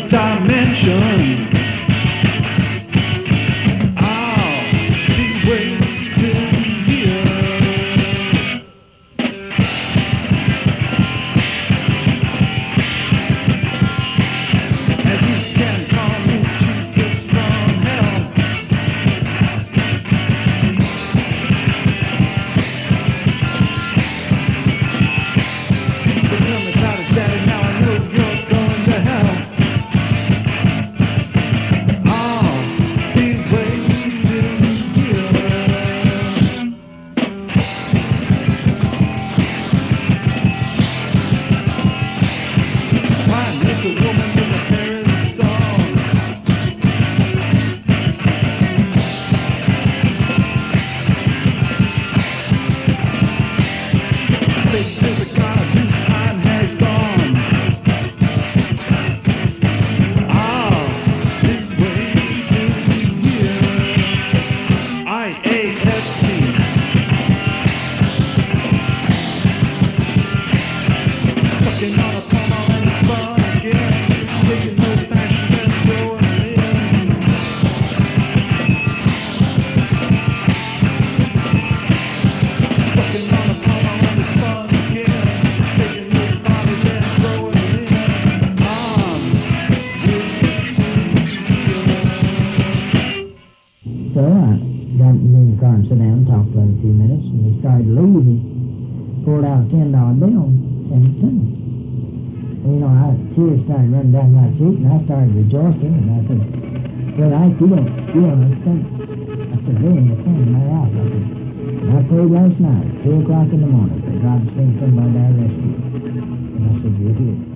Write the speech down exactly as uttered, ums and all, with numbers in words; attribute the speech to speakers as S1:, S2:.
S1: dimension. I'll be waiting here. And you can call me Jesus from hell. But tell me about it, Daddy, now I know you're going to hell. I'll be waiting here. Time makes a woman with a parent's song. There's a God whose time has gone. I'll be waiting here. I A F T. Sucking on a palm and it's fun again. Taking those passions and throwing them in. Sucking on a palm and it's fun again. Taking those bodies and throwing them in. I'm
S2: So I got me in the car and sat down and talked to him a few minutes, and he started to leave. He pulled out a ten dollar bill and sent it to me. And, you know, I, tears started running down my cheek, and I started rejoicing, and I said, "Well, Ike, you don't, you don't understand." I said, "They're in the phone in my house." I said, "And I prayed last night, two o'clock in the morning, for God to send somebody to rescue you." And I said, "You're here."